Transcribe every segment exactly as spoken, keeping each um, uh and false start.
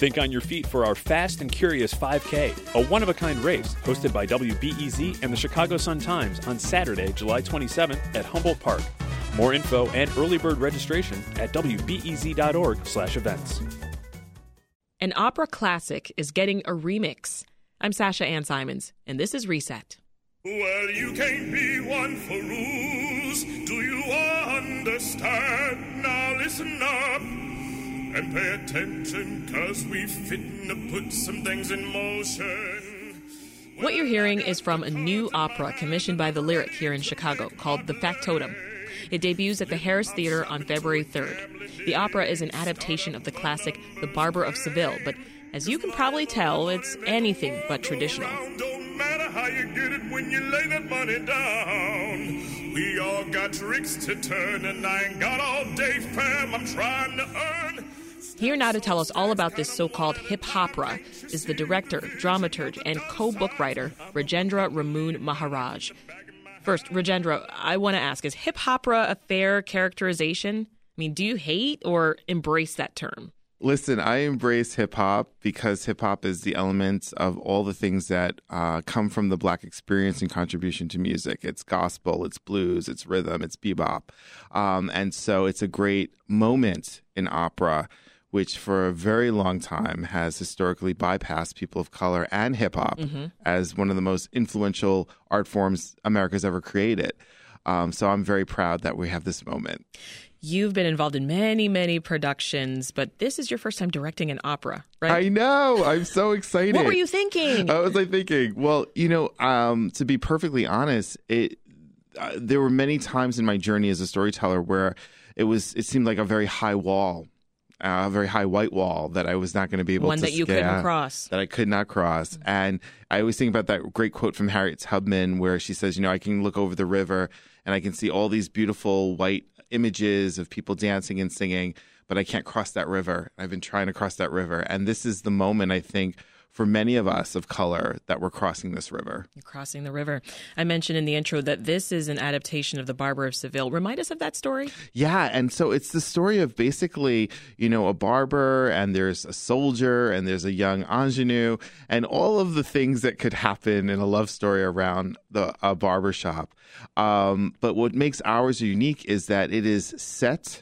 Think on your feet for our Fast and Curious five K, a one-of-a-kind race hosted by W B E Z and the Chicago Sun-Times on Saturday, July twenty-seventh at Humboldt Park. More info and early bird registration at w b e z dot org slash events. An opera classic is getting a remix. I'm Sasha Ann Simons, and this is Reset. Well, you can't be one for rules. Do you understand? Now listen up and pay attention, cause we fitting to put some things in motion. What you're hearing is from a new opera commissioned by The Lyric here in Chicago called The Factotum. It debuts at the Harris Theater on February third. The opera is an adaptation of the classic The Barber of Seville, but as you can probably tell, it's anything but traditional. Don't matter how you get it when you lay that money down. We all got tricks to turn, and I ain't got all day, fam. I'm trying to earn. Here now to tell us all about this so-called hip-hopera is the director, dramaturg, and co-bookwriter Rajendra Ramoon Maharaj. First, Rajendra, I want to ask, is hip-hopera a fair characterization? I mean, do you hate or embrace that term? Listen, I embrace hip-hop because hip-hop is the elements of all the things that uh, come from the Black experience and contribution to music. It's gospel, it's blues, it's rhythm, it's bebop. Um, and so it's a great moment in opera, which for a very long time has historically bypassed people of color and hip-hop mm-hmm. as one of the most influential art forms America's ever created. Um, so I'm very proud that we have this moment. You've been involved in many, many productions, but this is your first time directing an opera, right? I know. I'm so excited. What were you thinking? What was I thinking? Well, you know, um, to be perfectly honest, it uh, there were many times in my journey as a storyteller where it was it seemed like a very high wall. Uh, a very high white wall that I was not going to be able One to that you scale, couldn't cross. That I could not cross. And I always think about that great quote from Harriet Tubman where she says, you know, I can look over the river and I can see all these beautiful white images of people dancing and singing, but I can't cross that river. I've been trying to cross that river. And this is the moment, I think, for many of us of color that we're crossing this river. You're crossing the river. I mentioned in the intro that this is an adaptation of The Barber of Seville. Remind us of that story. Yeah, and so it's the story of basically, you know, a barber and there's a soldier and there's a young ingenue and all of the things that could happen in a love story around the a barber shop. Um, but what makes ours unique is that it is set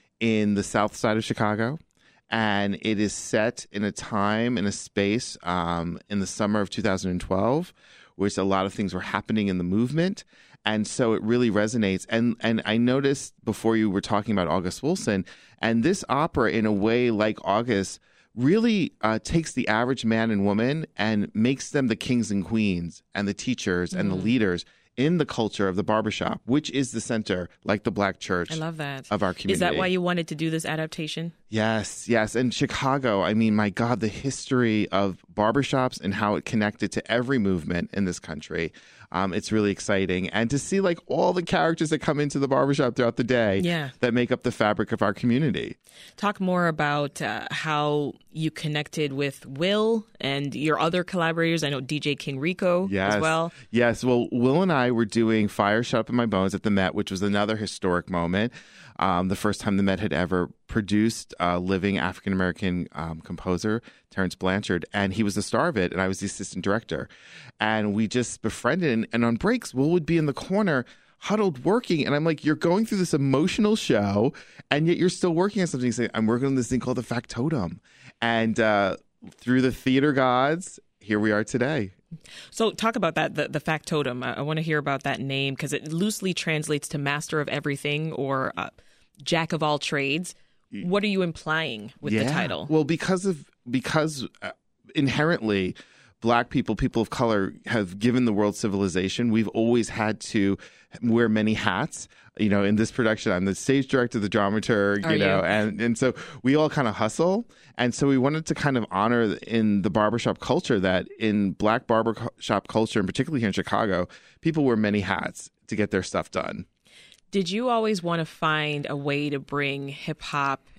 in the south side of Chicago. And it is set in a time, in a space, um, in the summer of two thousand twelve, which a lot of things were happening in the movement. And so it really resonates. And and I noticed before you were talking about August Wilson, and this opera, in a way like August, really uh, takes the average man and woman and makes them the kings and queens and the teachers mm. and the leaders in the culture of the barbershop, which is the center, like the Black church. I love that. Of our community. Is that why you wanted to do this adaptation? Yes, yes. And Chicago, I mean, my God, the history of barbershops and how it connected to every movement in this country. Um, it's really exciting. And to see like all the characters that come into the barbershop throughout the day yeah. that make up the fabric of our community. Talk more about uh, how you connected with Will and your other collaborators. I know D J King Rico yes. as well. Yes. Well, Will and I were doing Fire Shut Up in My Bones at the Met, which was another historic moment. Um, the first time the Met had ever produced a living African-American um, composer, Terrence Blanchard, and he was the star of it, and I was the assistant director. And we just befriended, and, and on breaks, Will would be in the corner huddled working, and I'm like, you're going through this emotional show, and yet you're still working on something. He's like, I'm working on this thing called The Factotum. And uh, through the theater gods, here we are today. So talk about that, the, the Factotum. I, I want to hear about that name because it loosely translates to master of everything or uh, jack of all trades. What are you implying with yeah. the title? Well, because of because uh, inherently Black people, people of color have given the world civilization. We've always had to wear many hats. You know, in this production, I'm the stage director, the dramaturg, you Are know, you? and, and so we all kind of hustle. And so we wanted to kind of honor in the barbershop culture that in Black barbershop culture, and particularly here in Chicago, people wear many hats to get their stuff done. Did you always want to find a way to bring hip hop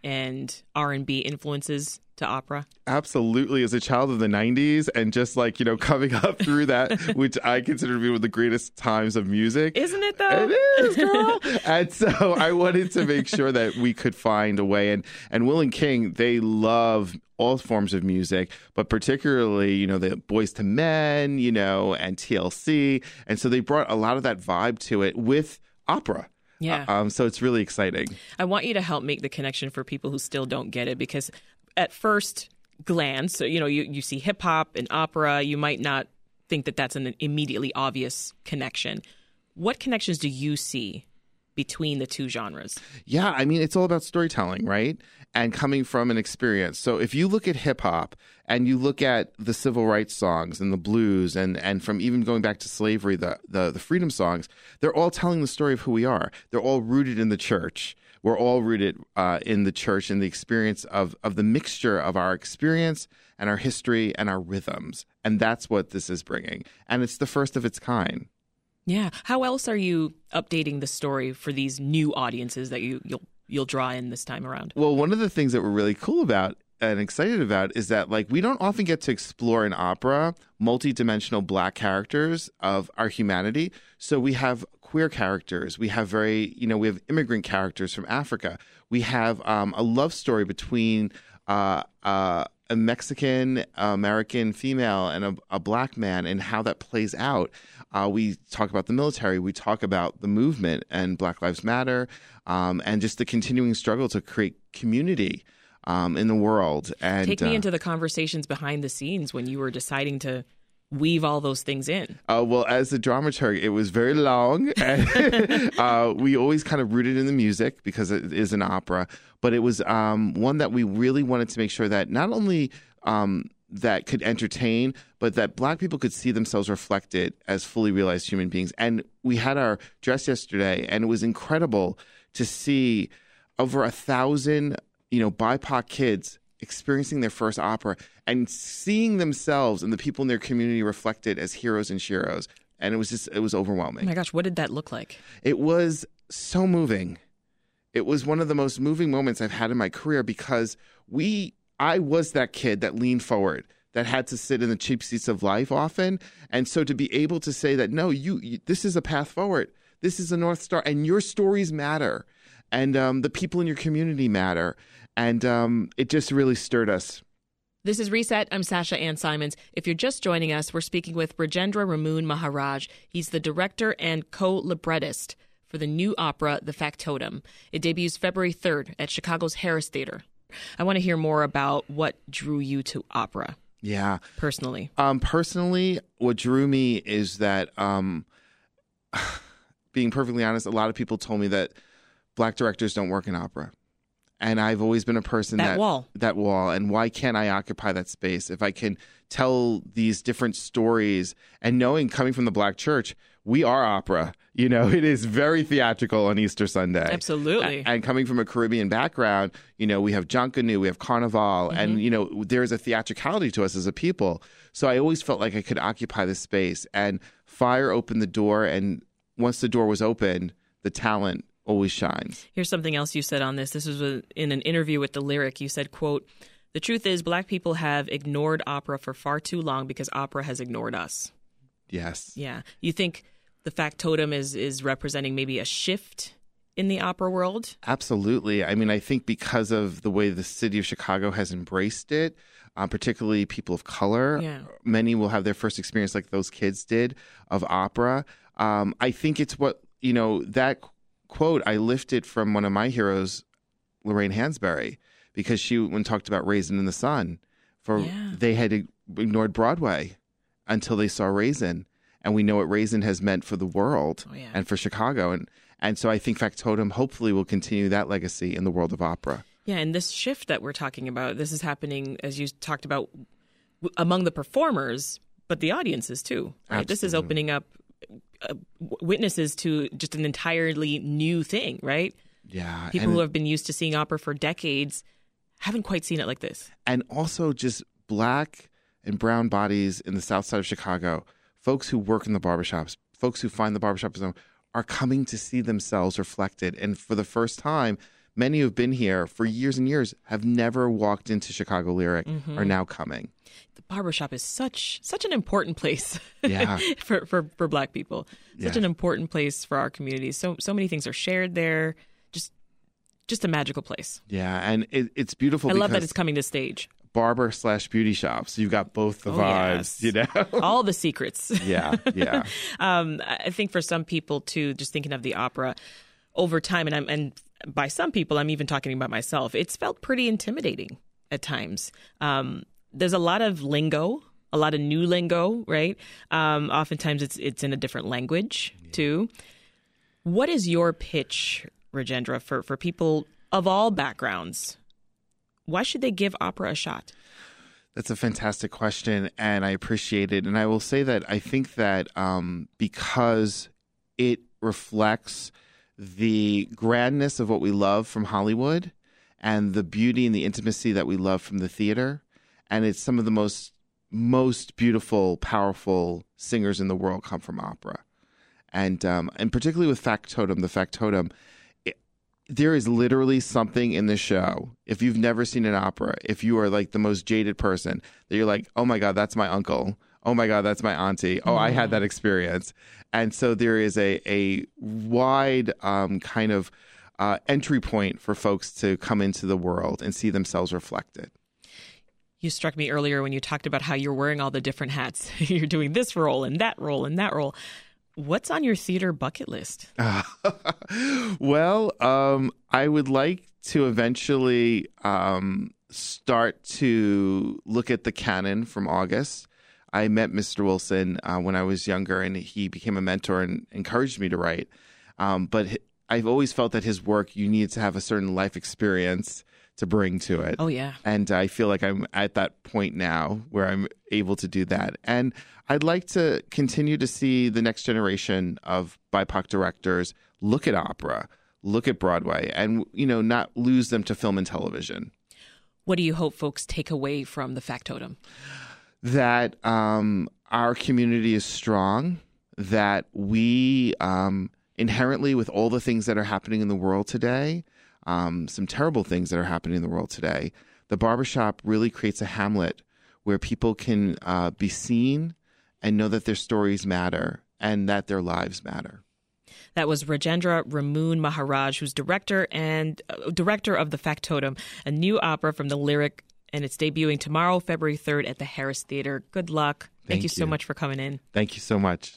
and R and B influences to opera? Absolutely. As a child of the nineties and just like, you know, coming up through that, which I consider to be one of the greatest times of music. Isn't it though? It is, girl. And so I wanted to make sure that we could find a way. And, and Will and King, they love all forms of music, but particularly, you know, the Boyz two Men, you know, and T L C. And so they brought a lot of that vibe to it with opera. Yeah. Uh, um, so it's really exciting. I want you to help make the connection for people who still don't get it, because at first glance, so, you know, you, you see hip hop and opera, you might not think that that's an immediately obvious connection. What connections do you see between the two genres? Yeah, I mean, it's all about storytelling, right? And coming from an experience. So if you look at hip hop and you look at the civil rights songs and the blues and, and from even going back to slavery, the, the, the freedom songs, they're all telling the story of who we are. They're all rooted in the church. We're all rooted uh, in the church and the experience of, of the mixture of our experience and our history and our rhythms. And that's what this is bringing. And it's the first of its kind. Yeah. How else are you updating the story for these new audiences that you, you'll you'll draw in this time around? Well, one of the things that we're really cool about and excited about is that, like, we don't often get to explore in opera multi-dimensional Black characters of our humanity. So we have queer characters. We have very, you know, we have immigrant characters from Africa. We have um, a love story between uh, uh, a Mexican American female and a, a Black man and how that plays out. Uh, we talk about the military. We talk about the movement and Black Lives Matter, um, and just the continuing struggle to create community um, in the world. And take me uh, into the conversations behind the scenes when you were deciding to weave all those things in. Uh, well, as a dramaturg, it was very long. And, uh, we always kind of rooted in the music because it is an opera, but it was um, one that we really wanted to make sure that not only um, that could entertain, but that Black people could see themselves reflected as fully realized human beings. And we had our dress yesterday, and it was incredible to see over a thousand, you know, B I P O C kids experiencing their first opera and seeing themselves and the people in their community reflected as heroes and sheroes. And it was just, it was overwhelming. Oh my gosh, what did that look like? It was so moving. It was one of the most moving moments I've had in my career because we, I was that kid that leaned forward, that had to sit in the cheap seats of life often. And so to be able to say that, no, you, you this is a path forward. This is a North Star, and your stories matter. And um, the people in your community matter. And um, it just really stirred us. This is Reset. I'm Sasha Ann Simons. If you're just joining us, we're speaking with Rajendra Ramoon Maharaj. He's the director and co-librettist for the new opera, The Factotum. It debuts February third at Chicago's Harris Theater. I want to hear more about what drew you to opera. Yeah. Personally. Um, personally, what drew me is that, um, being perfectly honest, a lot of people told me that Black directors don't work in opera. And I've always been a person that, that wall, that wall. And why can't I occupy that space? If I can tell these different stories and knowing coming from the Black church, we are opera. You know, it is very theatrical on Easter Sunday. Absolutely. A- and coming from a Caribbean background, you know, we have Junkanoo, we have Carnival, mm-hmm. and, you know, there's a theatricality to us as a people. So I always felt like I could occupy this space. And Fire opened the door. And once the door was opened, the talent always shines. Here's something else you said on this. This was a, in an interview with The Lyric. You said, quote, "The truth is Black people have ignored opera for far too long because opera has ignored us." Yes. Yeah. You think The Factotum is, is representing maybe a shift in the opera world? Absolutely. I mean, I think because of the way the city of Chicago has embraced it, uh, particularly people of color, yeah. many will have their first experience like those kids did of opera. Um, I think it's what, you know, that quote I lifted from one of my heroes, Lorraine Hansberry, because she when talked about Raisin in the Sun, for yeah. they had ignored Broadway until they saw Raisin, and we know what Raisin has meant for the world oh, yeah. and for Chicago, and and so I think Factotum hopefully will continue that legacy in the world of opera. Yeah, and this shift that we're talking about, this is happening, as you talked about, w- among the performers, but the audiences too. Right? This is opening up Uh, witnesses to just an entirely new thing, right? Yeah. People who have been used to seeing opera for decades haven't quite seen it like this. And also just Black and brown bodies in the south side of Chicago, folks who work in the barbershops, folks who find the barbershop are coming to see themselves reflected. And for the first time, many who've been here for years and years have never walked into Chicago Lyric mm-hmm. are now coming. The barbershop is such such an important place yeah. for, for, for Black people. Such yeah. an important place for our community. So so many things are shared there. Just just a magical place. Yeah, and it, it's beautiful. I love that it's coming to stage. Barber slash beauty shop. So you've got both the oh, vibes, yes. you know? All the secrets. Yeah, yeah. um, I think for some people, too, just thinking of the opera over time, and I'm, and by some people, I'm even talking about myself, it's felt pretty intimidating at times. Um, there's a lot of lingo, a lot of new lingo, right? Um, oftentimes it's it's in a different language, yeah. too. What is your pitch, Rajendra, for, for people of all backgrounds? Why should they give opera a shot? That's a fantastic question, and I appreciate it. And I will say that I think that um, because it reflects the grandness of what we love from Hollywood and the beauty and the intimacy that we love from the theater, and it's some of the most most beautiful, powerful singers in the world come from opera. And um, and particularly with Factotum, the Factotum, there is literally something in the show. If you've never seen an opera, if you are like the most jaded person, that you're like, oh my God, that's my uncle. Oh my God, that's my auntie. Oh, I had that experience. And so there is a, a wide um, kind of uh, entry point for folks to come into the world and see themselves reflected. You struck me earlier when you talked about how you're wearing all the different hats. You're doing this role and that role and that role. What's on your theater bucket list? Uh, well, um, I would like to eventually um, start to look at the canon from August. I met Mister Wilson uh, when I was younger, and he became a mentor and encouraged me to write. Um, but I've always felt that his work, you need to have a certain life experience to bring to it. Oh, yeah. And I feel like I'm at that point now where I'm able to do that. And I'd like to continue to see the next generation of B I P O C directors look at opera, look at Broadway, and, you know, not lose them to film and television. What do you hope folks take away from the Factotum? That um, our community is strong, that we um, inherently, with all the things that are happening in the world today, um, some terrible things that are happening in the world today, the barbershop really creates a hamlet where people can uh, be seen and know that their stories matter and that their lives matter. That was Rajendra Ramoon Maharaj, who's director and uh, director of the Factotum, a new opera from the Lyric, and it's debuting tomorrow, February third at the Harris Theater. Good luck. Thank, Thank you, you so much for coming in. Thank you so much.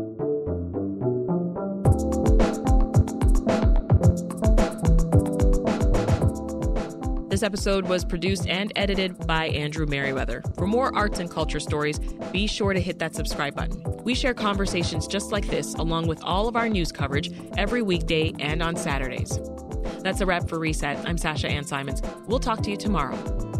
This episode was produced and edited by Andrew Merriweather. For more arts and culture stories, be sure to hit that subscribe button. We share conversations just like this, along with all of our news coverage, every weekday and on Saturdays. That's a wrap for Reset. I'm Sasha Ann Simons. We'll talk to you tomorrow.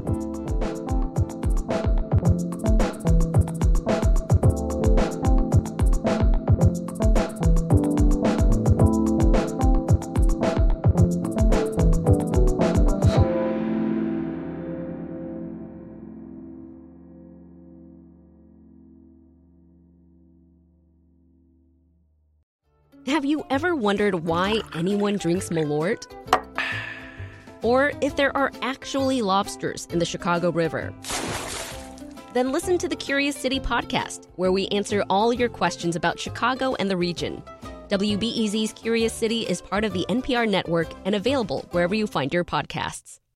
Have you ever wondered why anyone drinks Malort? Or if there are actually lobsters in the Chicago River? Then listen to the Curious City podcast, where we answer all your questions about Chicago and the region. W B E Z's Curious City is part of the N P R network and available wherever you find your podcasts.